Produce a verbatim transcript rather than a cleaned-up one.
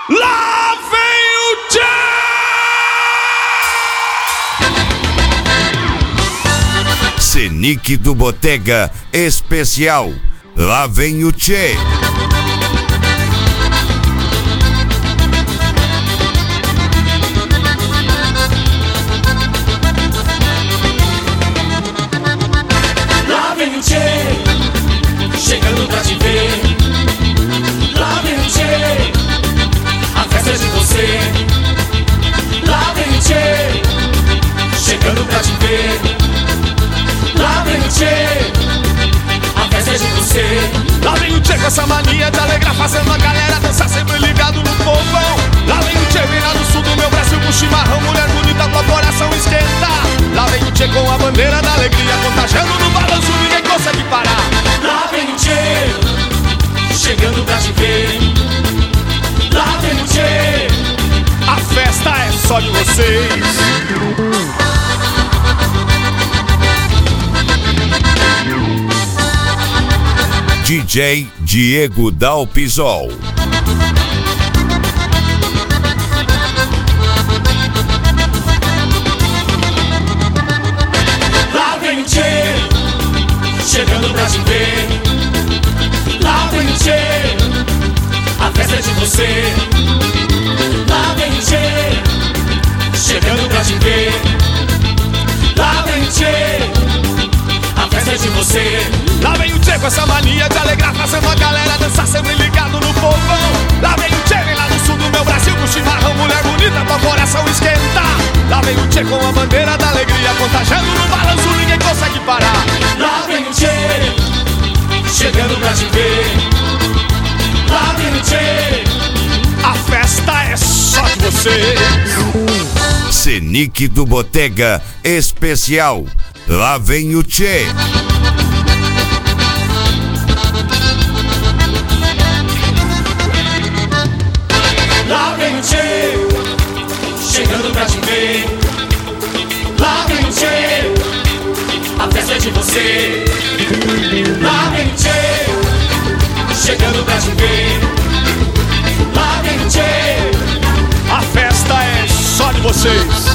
Lá vem o Tchê! Senic do Botega especial. Lá vem o Tchê. Lá vem o Tchê, chegando pra te ver. Lá vem o Tchê, a festa é de você. Lá vem o Tchê, chegando pra te ver. Lá vem o Tchê, a festa é de você. Lá vem o Tchê com essa mania de alegrar, fazendo a galera dançar, sempre ligado no povão. Lá vem o Tchê, vem lá do sul do meu Brasil com chimarrão, mulher bonita com o coração esquenta. Lá vem o Tchê com a bandeira da alegria, contagiando no balanço, ninguém consegue parar. Lá vem o Tchê, chegando pra te ver. Lá vem o Tchê, a festa é só de vocês. D J Diego Dalpisol. lá vem o Tchê, chegando pra te ver. Lá vem o Tchê, a festa é de você. Lá vem o Tchê, chegando pra te ver. Lá vem o Tchê, a festa é de você. Lá vem o Tchê com essa mania de alegrar, fazendo a galera dançar, sempre ligado no povão. Lá vem o Tchê, vem lá do sul do meu Brasil com chimarrão, mulher bonita com o coração esquenta. Lá vem o Tchê com a bandeira da alegria, contagiando no balanço, ninguém consegue parar. Lá vem o Tchê, chegando pra te ver. Lá vem o Tchê, a festa é só de você. Senic do Botega especial. Lá vem o Tchê. lá vem o Tchê, chegando pra te ver. Lá vem o Tchê, a festa é de você. Lá vem o Tchê, chegando pra te ver. Lá vem o Tchê, A festa é só de vocês.